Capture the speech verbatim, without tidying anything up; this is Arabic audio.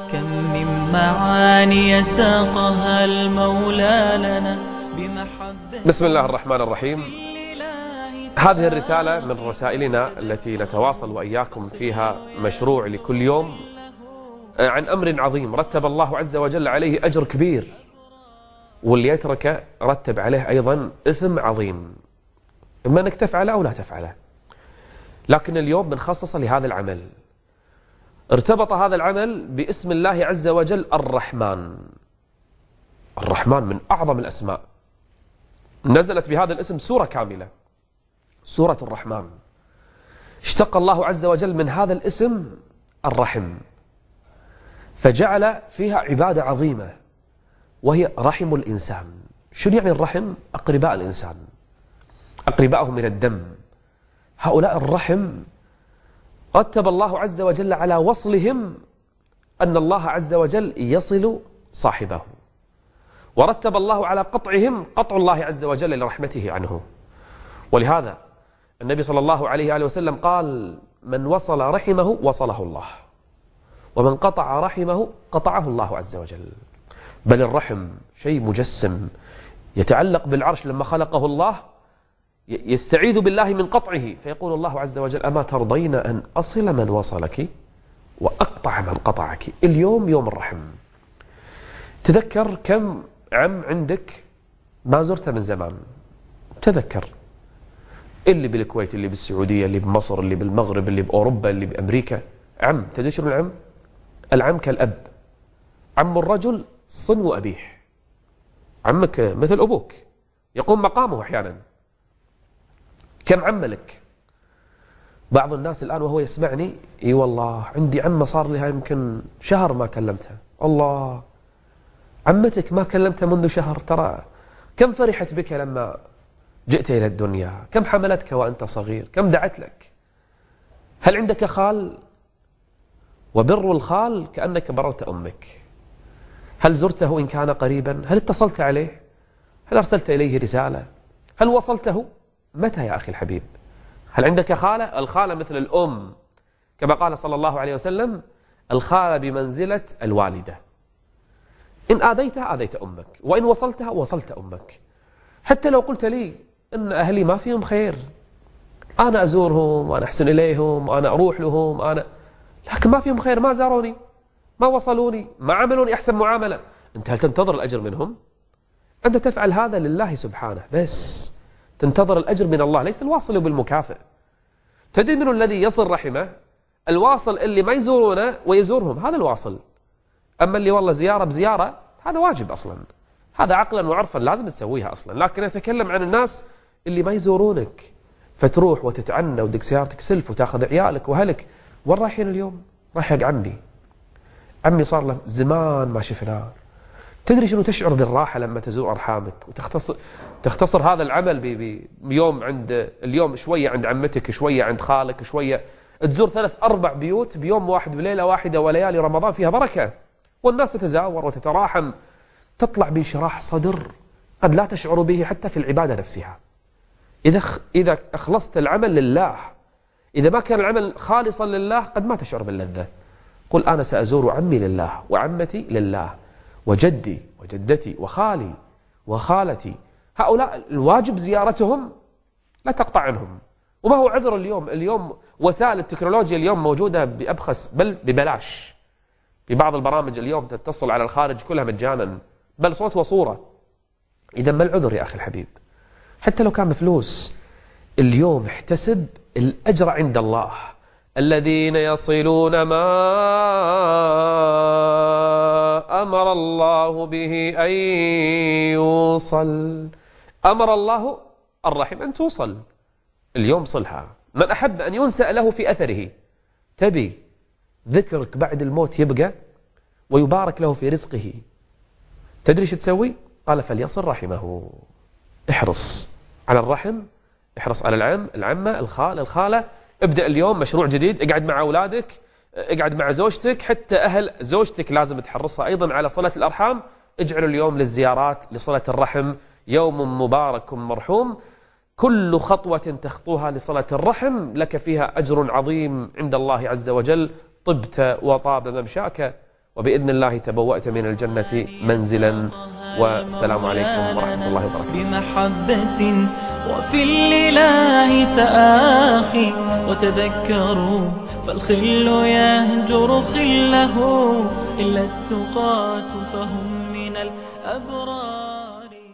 كم من معاني ساقها المولى لنا بمحبة. بسم الله الرحمن الرحيم. هذه الرسالة من رسائلنا التي نتواصل وإياكم فيها مشروع لكل يوم عن أمر عظيم رتب الله عز وجل عليه أجر كبير، واللي يترك رتب عليه أيضا إثم عظيم، إما أنك تفعله أو لا تفعله. لكن اليوم بنخصصه لهذا العمل. ارتبط هذا العمل باسم الله عز وجل الرحمن. الرحمن من أعظم الأسماء، نزلت بهذا الاسم سورة كاملة، سورة الرحمن. اشتق الله عز وجل من هذا الاسم الرحم، فجعل فيها عبادة عظيمة وهي رحم الإنسان. شنو يعني الرحم؟ أقرباء الإنسان، أقرباءه من الدم. هؤلاء الرحم رتب الله عز وجل على وصلهم أن الله عز وجل يصل صاحبه، ورتب الله على قطعهم قطع الله عز وجل لرحمته عنه. ولهذا النبي صلى الله عليه وآله وسلم قال: من وصل رحمه وصله الله، ومن قطع رحمه قطعه الله عز وجل. بل الرحم شيء مجسم يتعلق بالعرش. لما خلقه الله يستعيذ بالله من قطعه، فيقول الله عز وجل: أما ترضين أن أصل من وصلك وأقطع من قطعك. اليوم يوم الرحم. تذكر كم عم عندك ما زرته من زمان. تذكر اللي بالكويت، اللي بالسعودية، اللي بمصر، اللي بالمغرب، اللي بأوروبا، اللي بأمريكا. عم، تدري شنو العم؟ العم كالأب. عم الرجل صنو أبيه. عمك مثل أبوك، يقوم مقامه أحيانا. كم عم لك؟ بعض الناس الآن وهو يسمعني: اي والله عندي عمة صار لها يمكن شهر ما كلمتها. الله، عمتك ما كلمتها منذ شهر، ترى كم فرحت بك لما جئت إلى الدنيا، كم حملتك وأنت صغير، كم دعت لك. هل عندك خال؟ وبر الخال كأنك بررت أمك. هل زرته إن كان قريبا؟ هل اتصلت عليه؟ هل أرسلت إليه رسالة؟ هل وصلته؟ متى يا أخي الحبيب؟ هل عندك خالة؟ الخالة مثل الأم، كما قال صلى الله عليه وسلم: الخالة بمنزلة الوالدة. إن آذيتها آذيت أمك، وإن وصلتها وصلت أمك. حتى لو قلت لي إن أهلي ما فيهم خير، أنا أزورهم وأنا أحسن إليهم وأنا أروح لهم، أنا لكن ما فيهم خير، ما زاروني، ما وصلوني، ما عملوني أحسن معاملة. أنت هل تنتظر الأجر منهم؟ أنت تفعل هذا لله سبحانه بس، تنتظر الأجر من الله، ليس الواصل بالمكافئ. تدري من الذي يصل رحمه؟ الواصل اللي ما يزورونه ويزورهم، هذا الواصل. أما اللي والله زيارة بزيارة، هذا واجب أصلا، هذا عقلا وعرفا لازم تسويها أصلا. لكن أتكلم عن الناس اللي ما يزورونك، فتروح وتتعنى ودك سيارتك سلف وتاخذ عيالك وهلك. وين رايحين اليوم؟ رايح حق عمي. عمي صار له زمان ما شفناه. تدري شنو تشعر بالراحة لما تزور أرحامك وتختصر تختصر هذا العمل بيوم عند اليوم شوية عند عمتك، شوية عند خالك، شوية تزور ثلاث أربع بيوت بيوم واحد بليلة واحدة، وليالي رمضان فيها بركة، والناس تتزاور وتتراحم. تطلع بانشراح صدر قد لا تشعر به حتى في العبادة نفسها. إذا إذا أخلصت العمل لله، إذا ما كان العمل خالصا لله قد ما تشعر باللذة. قل: أنا سأزور عمي لله، وعمتي لله، وجدي وجدتي وخالي وخالتي. هؤلاء الواجب زيارتهم، لا تقطع عنهم. وما هو عذر اليوم؟ اليوم وسائل التكنولوجيا اليوم موجودة بأبخس بل ببلاش. في بعض البرامج اليوم تتصل على الخارج كلها مجانا، بل صوت وصورة. إذا ما العذر يا أخي الحبيب؟ حتى لو كان بفلوس، اليوم احتسب الأجر عند الله. الذين يصلون ما أمر الله به أن يوصل. أمر الله الرحم أن توصل، اليوم صلها. من أحب أن ينسأ له في أثره. تبي ذكرك بعد الموت يبقى ويبارك له في رزقه، تدري شو تسوي؟ قال: فليصل رحمه. احرص على الرحم، احرص على العم، العمة، الخال، الخالة. ابدأ اليوم مشروع جديد، اقعد مع أولادك، اقعد مع زوجتك، حتى أهل زوجتك لازم تحرصها أيضا على صلة الأرحام. اجعلوا اليوم للزيارات، لصلة الرحم، يوم مبارك مرحوم. كل خطوة تخطوها لصلة الرحم لك فيها أجر عظيم عند الله عز وجل. طبت وطاب ممشاك. وبإذن الله تبوأت من الجنة منزلا. والسلام عليكم ورحمة الله وبركاته. بمحبة وفي الإله تآخي وتذكروا، فالخل يهجر خله إلا التقاة فهم من الأبرار.